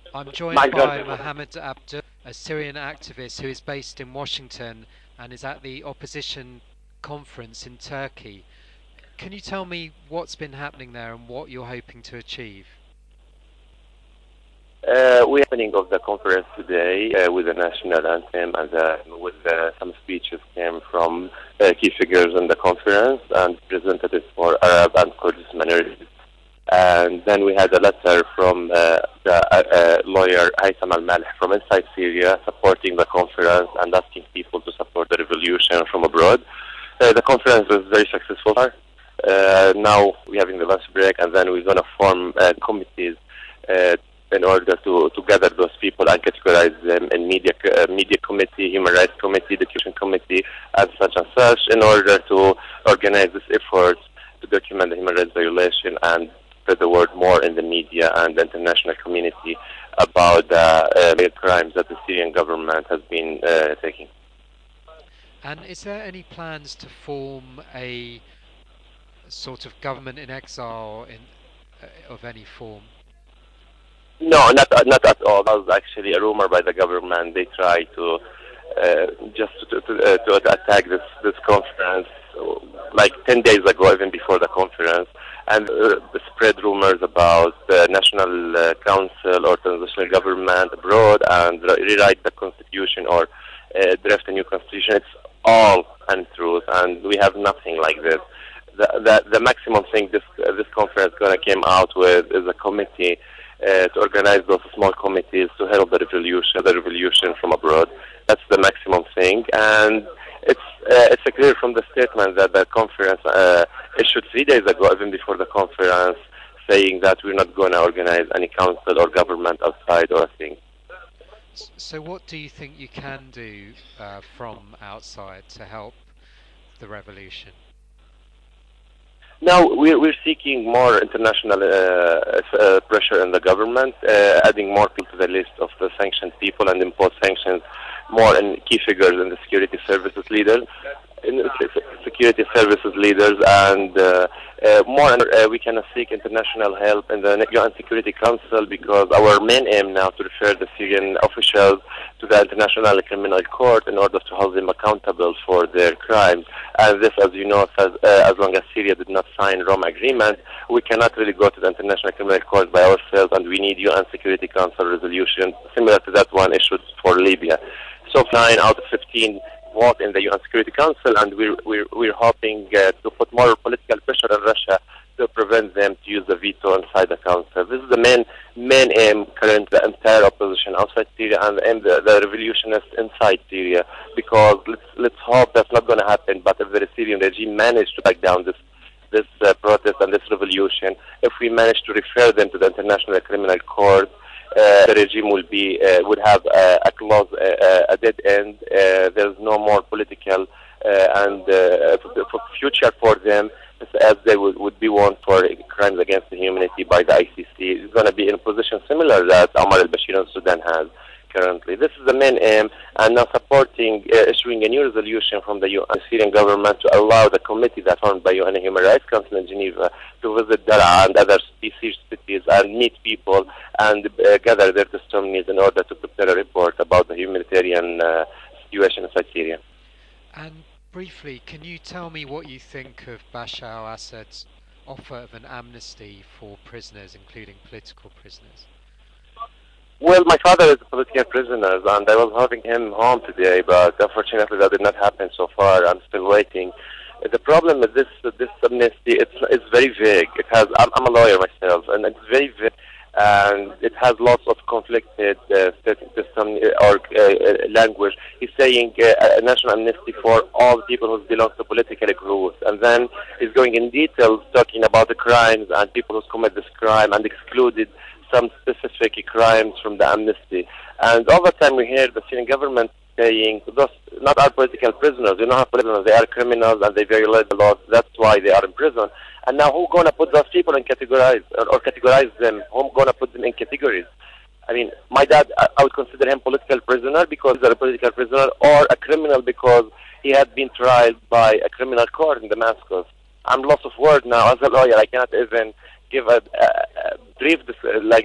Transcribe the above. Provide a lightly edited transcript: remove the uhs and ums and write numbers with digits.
I'm joined by Migrant. Mohammed Abdul, a Syrian activist who is based in Washington and is at the opposition conference in Turkey. Can you tell me what's been happening there and what you're hoping to achieve? We're opening of the conference today with the national anthem and with some speeches came from key figures in the conference and representatives for Arab and Kurdish minorities. And then we had a letter from the lawyer Haytham Al-Maleh from inside Syria supporting the conference and asking people to support the revolution from abroad. The conference was very successful. Now we're having the lunch break and then we're going to form committees uh, in order to gather those people and categorize them in media committee, human rights committee, education committee, and such, in order to organize this effort to document the human rights violation and spread the word more in the media and the international community about the crimes that the Syrian government has been taking. And is there any plans to form a sort of government in exile of any form? No, not at all. That was actually a rumor by the government. They try to just to attack this conference like 10 days ago, even before the conference, and spread rumors about the national council or transitional government abroad and rewrite the constitution or draft a new constitution. It's all untruth, and we have nothing like this. The maximum thing this conference gonna came out with is a committee to organize those small committees to help the revolution from abroad. That's the maximum thing, and it's clear from the statement that the conference issued 3 days ago, even before the conference, saying that we're not going to organize any council or government outside or a thing. So, what do you think you can do from outside to help the revolution? Now we're seeking more international pressure in the government, adding more people to the list of the sanctioned people and impose sanctions more in key figures in the security services leaders, and more. We can seek international help in the UN Security Council because our main aim now to refer the Syrian officials to the International Criminal Court in order to hold them accountable for their crimes. And this, as you know, says as long as Syria did not sign Rome Agreement, we cannot really go to the International Criminal Court by ourselves, and we need UN Security Council resolution similar to that one issued for Libya. So 9 out of 15 vote in the UN Security Council, and we're hoping to put more political pressure on Russia to prevent them to use the veto inside the council. This is the main aim current the entire opposition outside Syria and the revolutionists inside Syria. Because let's hope that's not going to happen. But if the Syrian regime managed to back down this protest and this revolution, if we manage to refer them to the International Criminal Court, the regime would have a close, a dead end. There's no more political and future for them, as they would be warned for crimes against the humanity by the ICC. It's going to be in a position similar that Omar al-Bashir in Sudan has currently. This is the main aim, and now supporting issuing a new resolution from the Syrian government to allow the committee that formed by UN Human Rights Council in Geneva to visit Daraa and other cities and meet people and gather their testimonies in order to prepare a report about the humanitarian situation inside Syria. And briefly, can you tell me what you think of Bashar al-Assad's offer of an amnesty for prisoners, including political prisoners? Well, my father is a political prisoner, and I was having him home today, but unfortunately that did not happen so far. I'm still waiting. The problem with this amnesty, it's very vague. I'm a lawyer myself, and it's very vague, and it has lots of conflicted language. He's saying a national amnesty for all people who belong to political groups, and then he's going in details talking about the crimes and people who commit this crime and excluded some specific crimes from the amnesty. And all the time we hear the Syrian government saying, those not our political prisoners, they don't have prisoners, they are criminals and they violate the laws, that's why they are in prison. And now who's going to put those people in categorize, or categorize them? Who's going to put them in categories? I mean, my dad, I would consider him political prisoner because he's a political prisoner, or a criminal because he had been tried by a criminal court in Damascus. I'm lost of words now. As a lawyer, I cannot even give a brief